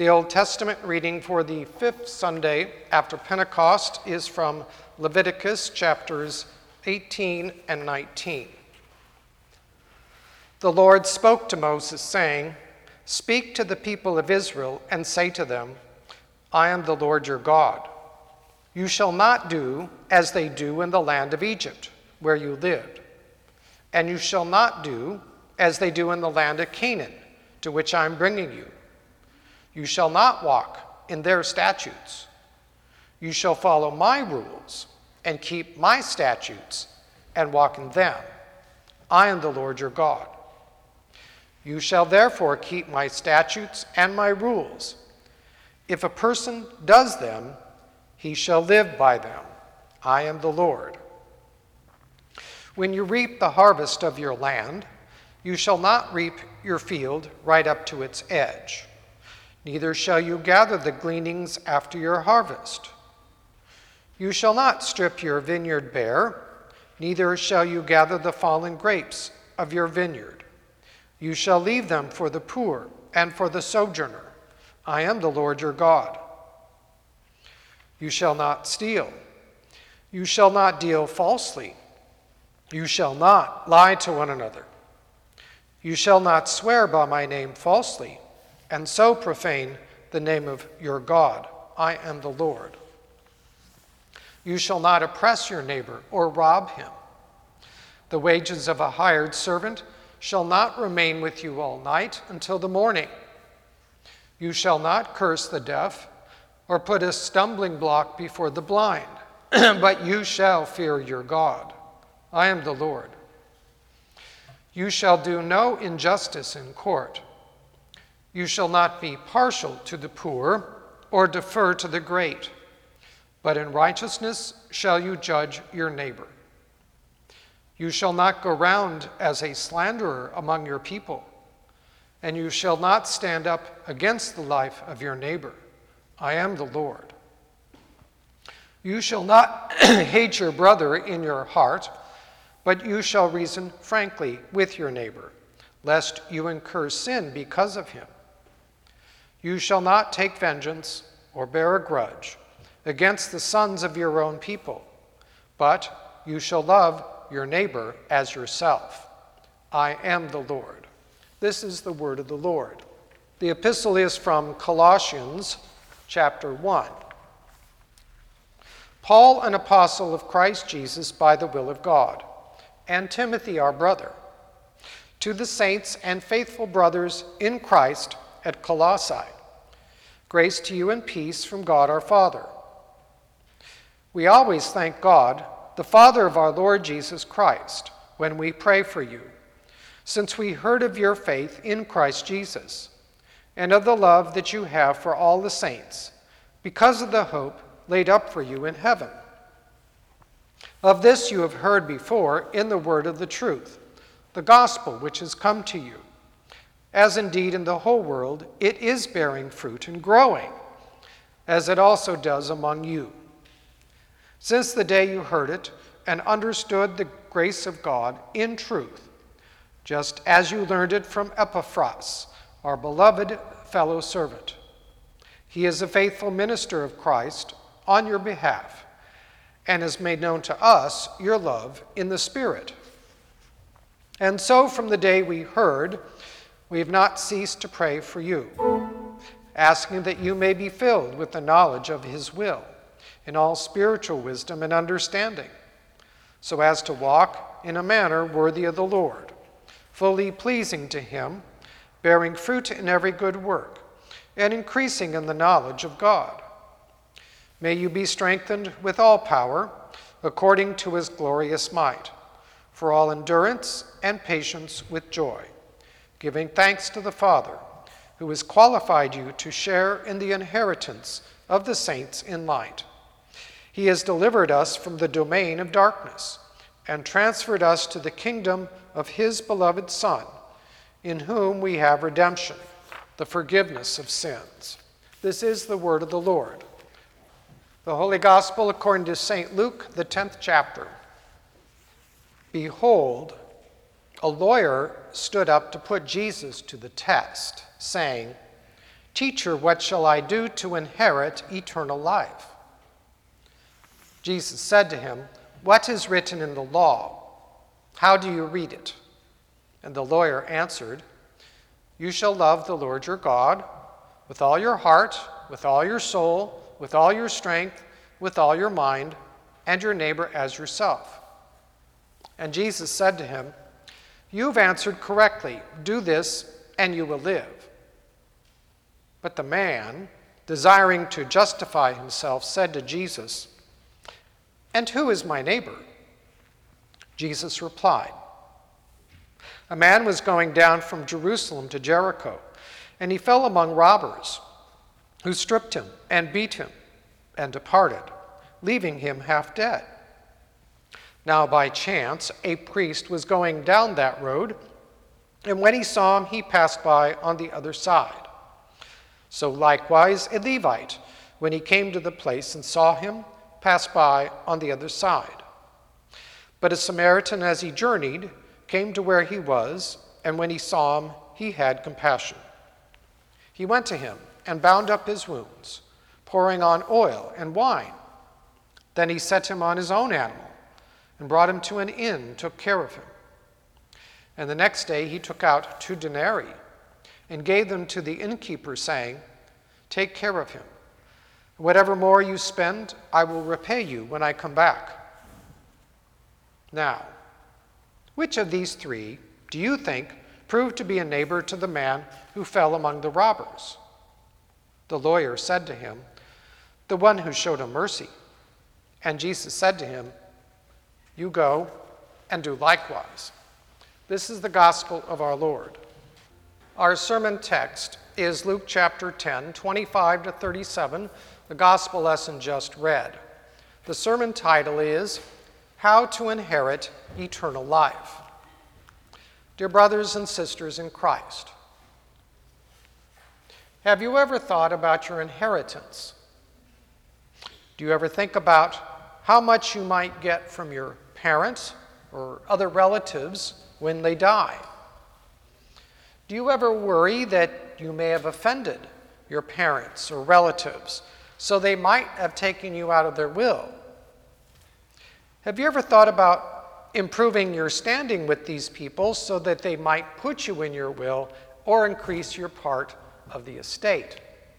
The Old Testament reading for the fifth Sunday after Pentecost is from Leviticus chapters 18 and 19. The Lord spoke to Moses, saying, "Speak to the people of Israel and say to them, I am the Lord your God. You shall not do as they do in the land of Egypt, where you lived. And you shall not do as they do in the land of Canaan, to which I am bringing you. You shall not walk in their statutes. You shall follow my rules and keep my statutes and walk in them. I am the Lord your God. You shall therefore keep my statutes and my rules. If a person does them, he shall live by them. I am the Lord. When you reap the harvest of your land, you shall not reap your field right up to its edge. Neither shall you gather the gleanings after your harvest. You shall not strip your vineyard bare, neither shall you gather the fallen grapes of your vineyard. You shall leave them for the poor and for the sojourner. I am the Lord your God. You shall not steal. You shall not deal falsely. You shall not lie to one another. You shall not swear by my name falsely, and so profane the name of your God. I am the Lord. You shall not oppress your neighbor or rob him. The wages of a hired servant shall not remain with you all night until the morning. You shall not curse the deaf or put a stumbling block before the blind, but you shall fear your God. I am the Lord. You shall do no injustice in court. You shall not be partial to the poor or defer to the great, but in righteousness shall you judge your neighbor. You shall not go round as a slanderer among your people, and you shall not stand up against the life of your neighbor. I am the Lord. You shall not hate your brother in your heart, but you shall reason frankly with your neighbor, lest you incur sin because of him. You shall not take vengeance or bear a grudge against the sons of your own people, but you shall love your neighbor as yourself. I am the Lord. This is the word of the Lord. The epistle is from Colossians chapter 1. Paul, an apostle of Christ Jesus by the will of God, and Timothy, our brother, to the saints and faithful brothers in Christ at Colossae, grace to you and peace from God our Father. We always thank God, the Father of our Lord Jesus Christ, when we pray for you, since we heard of your faith in Christ Jesus, and of the love that you have for all the saints, because of the hope laid up for you in heaven. Of this you have heard before in the word of the truth, the gospel which has come to you, as indeed in the whole world it is bearing fruit and growing, as it also does among you. Since the day you heard it and understood the grace of God in truth, just as you learned it from Epaphras, our beloved fellow servant. He is a faithful minister of Christ on your behalf, and has made known to us your love in the Spirit. And so from the day we heard, we have not ceased to pray for you, asking that you may be filled with the knowledge of his will, in all spiritual wisdom and understanding, so as to walk in a manner worthy of the Lord, fully pleasing to him, bearing fruit in every good work, and increasing in the knowledge of God. May you be strengthened with all power, according to his glorious might, for all endurance and patience with joy, giving thanks to the Father, who has qualified you to share in the inheritance of the saints in light. He has delivered us from the domain of darkness and transferred us to the kingdom of his beloved Son, in whom we have redemption, the forgiveness of sins. This is the word of the Lord. The Holy Gospel according to St. Luke, the 10th chapter. Behold, a lawyer stood up to put Jesus to the test, saying, "Teacher, what shall I do to inherit eternal life?" Jesus said to him, "What is written in the law? How do you read it?" And the lawyer answered, "You shall love the Lord your God with all your heart, with all your soul, with all your strength, with all your mind, and your neighbor as yourself." And Jesus said to him, "You've answered correctly. Do this, and you will live." But the man, desiring to justify himself, said to Jesus, "And who is my neighbor?" Jesus replied, "A man was going down from Jerusalem to Jericho, and he fell among robbers, who stripped him and beat him and departed, leaving him half dead. Now by chance a priest was going down that road, and when he saw him, he passed by on the other side. So likewise a Levite, when he came to the place and saw him, passed by on the other side. But a Samaritan, as he journeyed, came to where he was, and when he saw him, he had compassion. He went to him and bound up his wounds, pouring on oil and wine. Then he set him on his own animal and brought him to an inn and took care of him. And the next day he took out 2 denarii and gave them to the innkeeper, saying, "Take care of him. Whatever more you spend, I will repay you when I come back." Now, which of these 3 do you think proved to be a neighbor to the man who fell among the robbers? The lawyer said to him, "The one who showed him mercy." And Jesus said to him, "You go and do likewise." This is the gospel of our Lord. Our sermon text is Luke chapter 10, 25 to 37, the gospel lesson just read. The sermon title is How to Inherit Eternal Life. Dear brothers and sisters in Christ, have you ever thought about your inheritance? Do you ever think about how much you might get from your parents or other relatives when they die? Do you ever worry that you may have offended your parents or relatives, so they might have taken you out of their will? Have you ever thought about improving your standing with these people so that they might put you in your will or increase your part of the estate?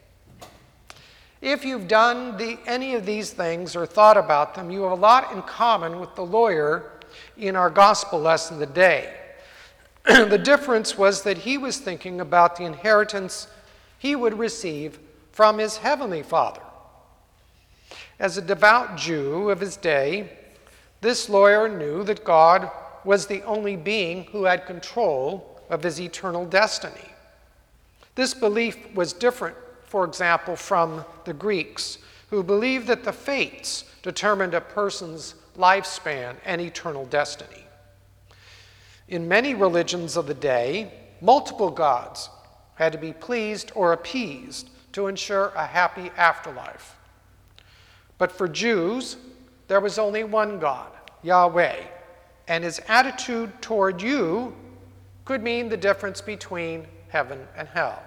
If you've done any of these things or thought about them, you have a lot in common with the lawyer in our gospel lesson today. The difference was that he was thinking about the inheritance he would receive from his heavenly Father. As a devout Jew of his day, this lawyer knew that God was the only being who had control of his eternal destiny. This belief was different, for example, from the Greeks, who believed that the fates determined a person's lifespan and eternal destiny. In many religions of the day, multiple gods had to be pleased or appeased to ensure a happy afterlife. But for Jews, there was only one God, Yahweh, and his attitude toward you could mean the difference between heaven and hell.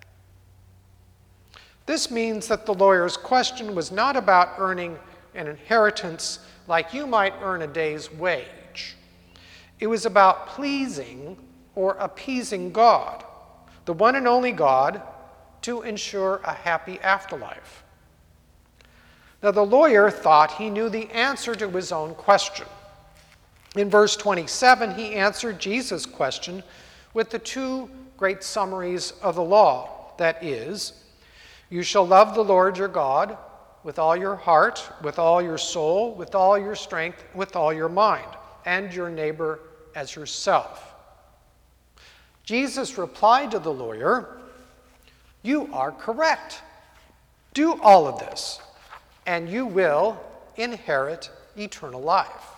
This means that the lawyer's question was not about earning an inheritance like you might earn a day's wage. It was about pleasing or appeasing God, the one and only God, to ensure a happy afterlife. Now, the lawyer thought he knew the answer to his own question. In verse 27, he answered Jesus' question with the 2 great summaries of the law. That is, you shall love the Lord your God with all your heart, with all your soul, with all your strength, with all your mind, and your neighbor as yourself. Jesus replied to the lawyer, "You are correct. Do all of this, and you will inherit eternal life."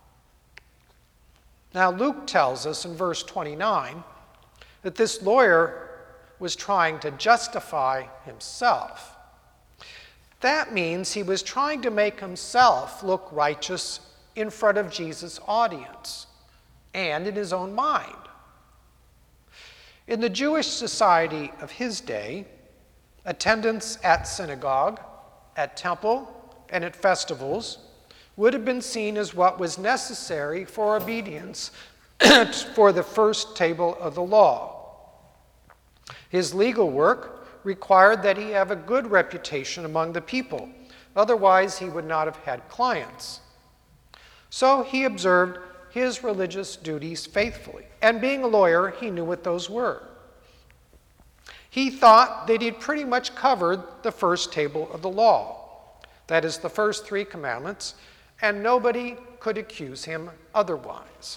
Now, Luke tells us in verse 29 that this lawyer was trying to justify himself. That means he was trying to make himself look righteous in front of Jesus' audience and in his own mind. In the Jewish society of his day, Attendance at synagogue, at temple, and at festivals would have been seen as what was necessary for obedience for the first table of the law. His legal work required that he have a good reputation among the people. Otherwise, he would not have had clients. So he observed his religious duties faithfully. And being a lawyer, he knew what those were. He thought that he'd pretty much covered the first table of the law. That is, the first 3 commandments, and nobody could accuse him otherwise.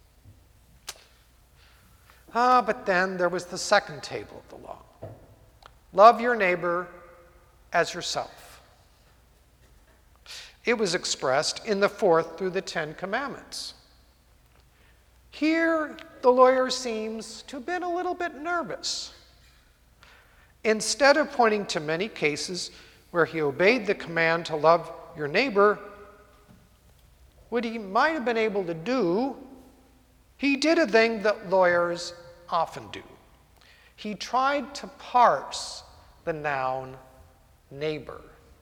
But then there was the second table of the law. Love your neighbor as yourself. It was expressed in the 4th through the 10 commandments. Here, the lawyer seems to have been a little bit nervous. Instead of pointing to many cases where he obeyed the command to love your neighbor, what he might have been able to do, he did a thing that lawyers often do. He tried to parse the noun neighbor.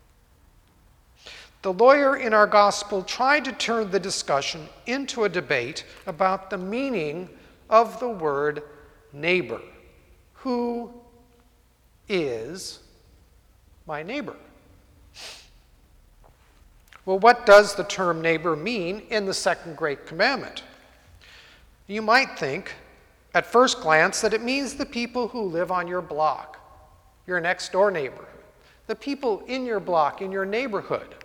The lawyer in our gospel tried to turn the discussion into a debate about the meaning of the word neighbor. Who is my neighbor? Well, what does the term neighbor mean in the second great commandment? You might think, at first glance, that it means the people who live on your block, your next door neighborhood, the people in your block, in your neighborhood.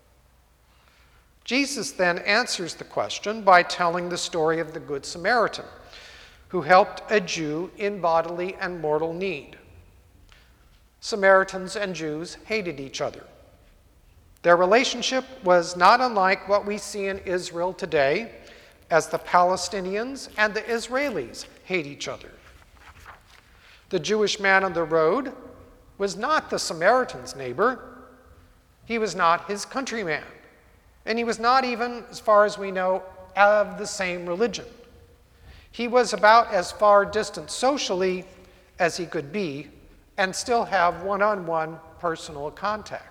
Jesus then answers the question by telling the story of the Good Samaritan, who helped a Jew in bodily and mortal need. Samaritans and Jews hated each other. Their relationship was not unlike what we see in Israel today, as the Palestinians and the Israelis hate each other. The Jewish man on the road was not the Samaritan's neighbor. He was not his countryman. And he was not even, as far as we know, of the same religion. He was about as far distant socially as he could be and still have one-on-one personal contact.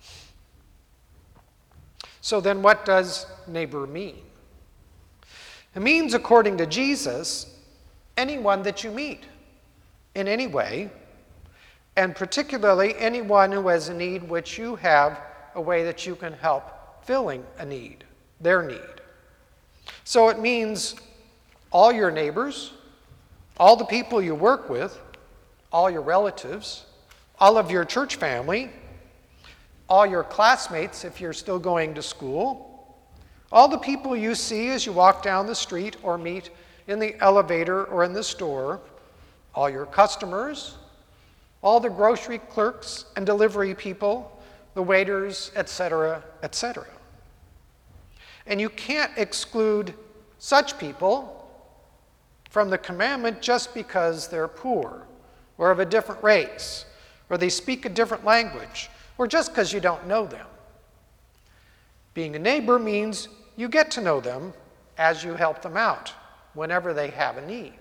So then what does neighbor mean? It means, according to Jesus, anyone that you meet in any way, and particularly anyone who has a need which you have a way that you can help filling a need, their need. So it means all your neighbors, all the people you work with, all your relatives, all of your church family, all your classmates if you're still going to school, all the people you see as you walk down the street or meet in the elevator or in the store, all your customers, all the grocery clerks and delivery people, the waiters, etc., etc. And you can't exclude such people from the commandment just because they're poor or of a different race or they speak a different language or just because you don't know them. Being a neighbor means you get to know them as you help them out whenever they have a need.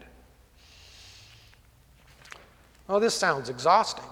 Oh, this sounds exhausting.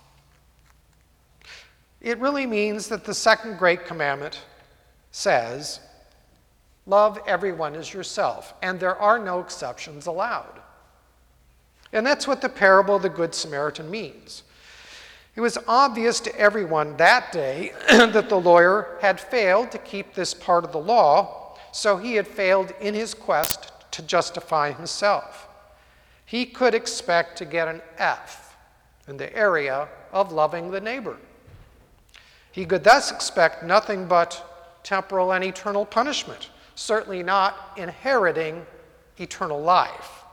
It really means that the second great commandment says, love everyone as yourself, and there are no exceptions allowed. And that's what the parable of the Good Samaritan means. It was obvious to everyone that day that the lawyer had failed to keep this part of the law, so he had failed in his quest to justify himself. He could expect to get an F in the area of loving the neighbor. He could thus expect nothing but temporal and eternal punishment, certainly not inheriting eternal life.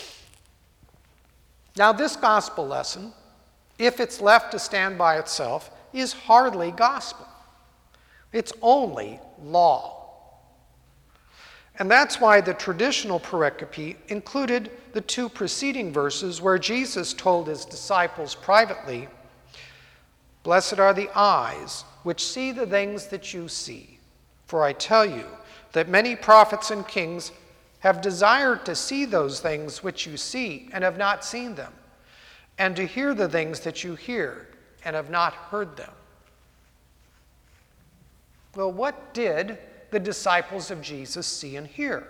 Now, this gospel lesson, if it's left to stand by itself, is hardly gospel. It's only law. And that's why the traditional pericope included the 2 preceding verses where Jesus told his disciples privately, "Blessed are the eyes which see the things that you see. For I tell you that many prophets and kings have desired to see those things which you see and have not seen them, and to hear the things that you hear and have not heard them. Well, what did the disciples of Jesus see and hear?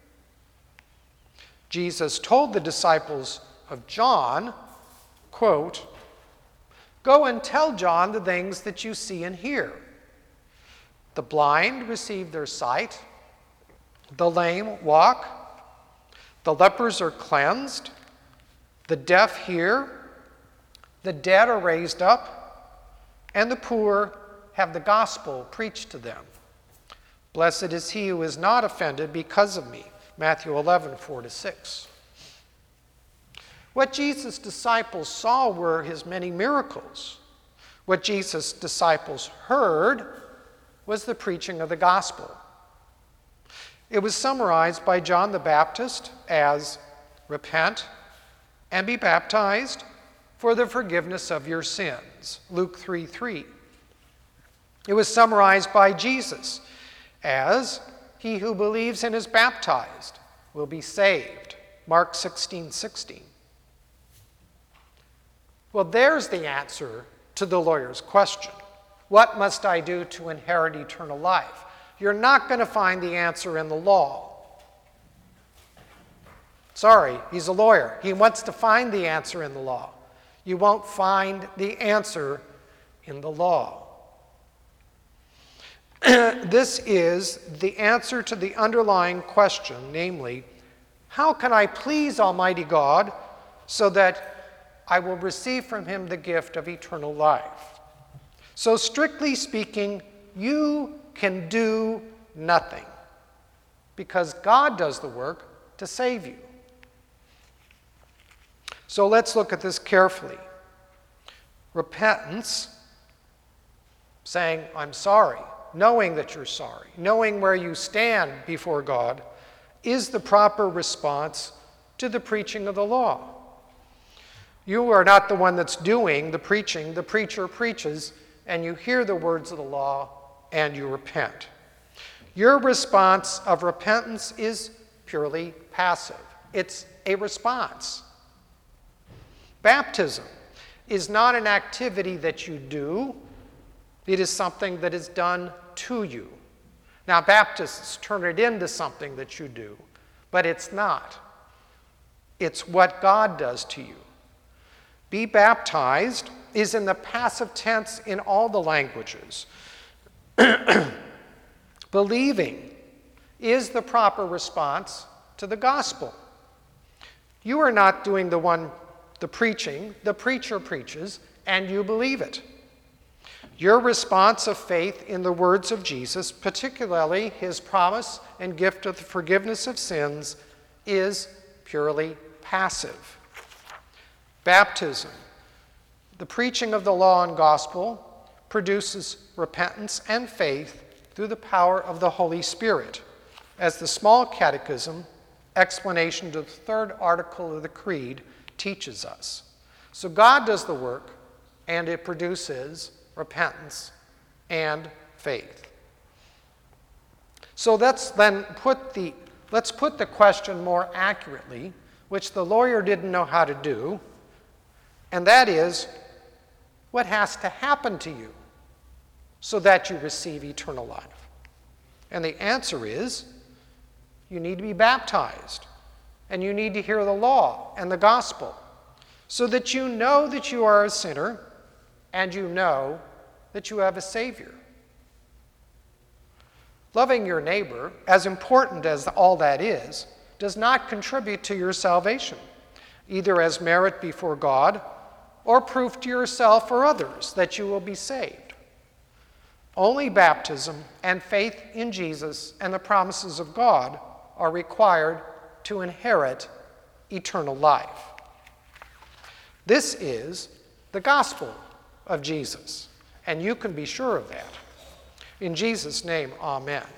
Jesus told the disciples of John, quote, "Go and tell John the things that you see and hear. The blind receive their sight, the lame walk, the lepers are cleansed, the deaf hear, the dead are raised up, and the poor have the gospel preached to them. Blessed is he who is not offended because of me." Matthew 11, 4-6. What Jesus' disciples saw were his many miracles. What Jesus' disciples heard was the preaching of the gospel. It was summarized by John the Baptist as, "Repent and be baptized for the forgiveness of your sins." Luke 3:3. It was summarized by Jesus as, "He who believes and is baptized will be saved." Mark 16:16. Well, there's the answer to the lawyer's question. What must I do to inherit eternal life? You're not going to find the answer in the law. Sorry, he's a lawyer. He wants to find the answer in the law. You won't find the answer in the law. This is the answer to the underlying question, namely, how can I please Almighty God so that I will receive from him the gift of eternal life? So strictly speaking, you can do nothing because God does the work to save you. So let's look at this carefully. Repentance, saying, "I'm sorry," knowing that you're sorry, knowing where you stand before God, is the proper response to the preaching of the law. You are not the one that's doing the preaching. The preacher preaches, and you hear the words of the law, and you repent. Your response of repentance is purely passive. It's a response. Baptism is not an activity that you do. It is something that is done to you. Now, Baptists turn it into something that you do, but it's not. It's what God does to you. Be baptized is in the passive tense in all the languages. Believing is the proper response to the gospel. You are not doing the preaching. The preacher preaches, and you believe it. Your response of faith in the words of Jesus, particularly his promise and gift of the forgiveness of sins, is purely passive. Baptism, the preaching of the law and gospel, produces repentance and faith through the power of the Holy Spirit, as the Small Catechism, explanation to the third article of the Creed, teaches us. So God does the work, and it produces repentance and faith. So let's put the question more accurately, which the lawyer didn't know how to do, and that is, what has to happen to you so that you receive eternal life? And the answer is, you need to be baptized, and you need to hear the law and the gospel, so that you know that you are a sinner, and you know that you have a Savior. Loving your neighbor, as important as all that is, does not contribute to your salvation, either as merit before God or proof to yourself or others that you will be saved. Only baptism and faith in Jesus and the promises of God are required to inherit eternal life. This is the gospel of Jesus, and you can be sure of that. In Jesus' name, amen.